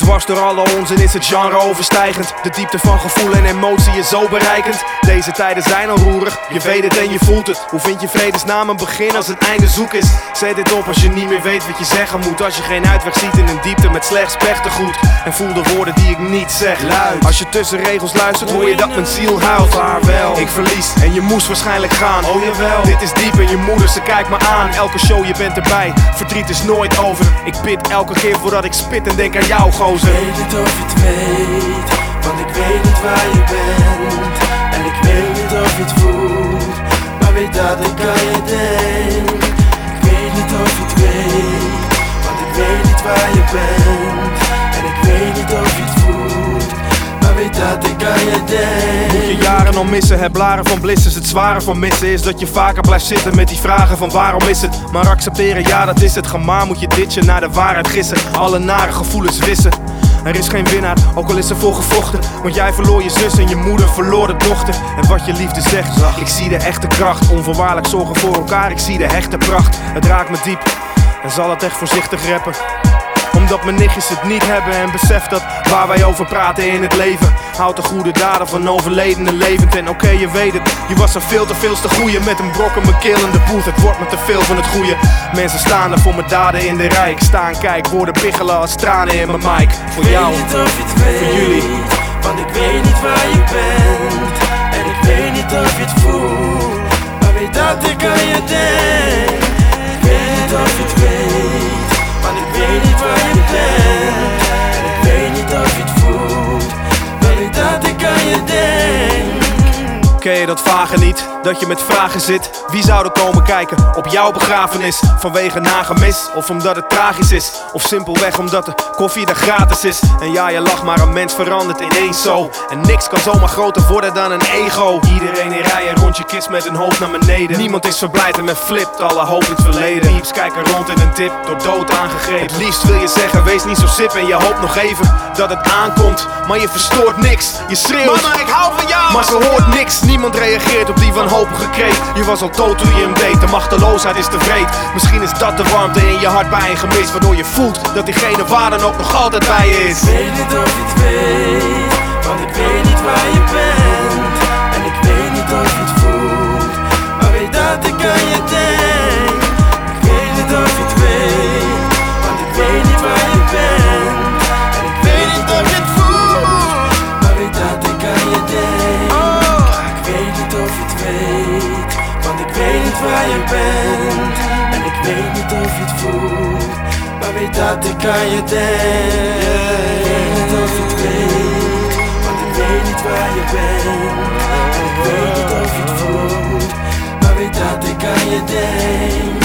Dwars door alle onzin is het genre overstijgend. De diepte van gevoel en emotie is zo bereikend. Deze tijden zijn al roerig, je weet het en je voelt het. Hoe vind je vredesnaam een begin als een einde zoek is? Zet dit op als je niet meer weet wat je zeggen moet. Als je geen uitweg ziet in een diepte met slechts pechtengoed. En voel de woorden die ik niet zeg luid. Als je tussen regels luistert hoor je dat mijn ziel huilt. Vaarwel, ik verlies en je moest waarschijnlijk gaan. Oh jawel, dit is diep en je moeder ze kijkt me aan. Elke show je bent erbij, verdriet is nooit over. Ik bid elke keer voordat ik spit en denk aan jou gozer. Ik weet niet of je het weet, want ik weet niet waar je bent. En ik weet niet of je het voelt, maar weet dat ik aan je denk. Ik weet niet of je het weet, want ik weet niet waar je bent. En ik weet niet of je het voelt, maar weet dat ik aan je denk. Moet je jaren al missen, heb blaren van blissers. Het zware van missen is dat je vaker blijft zitten met die vragen van waarom is het. Maar accepteren, ja dat is het. Gemaar moet je ditchen, naar de waarheid gissen. Alle nare gevoelens wissen. Er is geen winnaar, ook al is er voor gevochten. Want jij verloor je zus en je moeder verloor de dochter. En wat je liefde zegt, ik zie de echte kracht. Onvoorwaardelijk zorgen voor elkaar, ik zie de hechte pracht. Het raakt me diep en zal het echt voorzichtig rappen. Omdat mijn nichtjes het niet hebben en besef dat waar wij over praten in het leven houdt de goede daden van overledenen levend. En oké, je weet het, je was er veel te goeie. Met een brok in mijn keel in de boot, het wordt me te veel van het goede. Mensen staan er voor mijn daden in de rij. Ik sta en kijk, woorden piggelen als tranen in mijn mic. Voor jou, ik weet niet of je het weet, voor jullie. Want ik weet niet waar je bent. En ik weet niet of je het voelt, maar weet dat ik aan je denk. Ik weet niet of je het weet, want ik weet niet waar je bent. En ik weet niet of je het voelt, maar weet dat ik aan je denk. Ken je dat vage niet, dat je met vragen zit? Wie zou er komen kijken op jouw begrafenis? Vanwege nagemis, of omdat het tragisch is? Of simpelweg omdat de koffie er gratis is? En ja, je lacht, maar een mens verandert ineens zo. En niks kan zomaar groter worden dan een ego. Iedereen in rijen rond je kist met een hoofd naar beneden. Niemand is verblijd en men flipt alle hoop in het verleden. Pieps kijken rond in een tip, door dood aangegrepen. Het liefst wil je zeggen, wees niet zo sip en je hoopt nog even dat het aankomt. Maar je verstoort niks, je schreeuwt, mama ik hou van jou. Maar ze hoort niks, niemand reageert op die wanhopige kreet. Je was al dood toen je hem deed, de machteloosheid is te wreed. Misschien is dat de warmte in je hart bij een gemis, waardoor je voelt dat diegene waar dan ook nog altijd bij je is. Ik weet niet of je het weet, want ik weet niet waar je bent. En ik weet niet of je het voelt, maar weet dat ik aan je denk. Ik weet niet of je het weet, want ik weet niet waar je bent. En ik weet niet of je het voelt, maar weet dat ik aan je denk. Ik weet niet of je het weet, want ik weet niet waar je bent. En ik weet niet of je het voelt, maar weet dat ik aan je denk. Ik weet niet of je het weet, want ik weet niet waar je bent. En ik weet niet of je het voelt, maar weet dat ik aan je denk.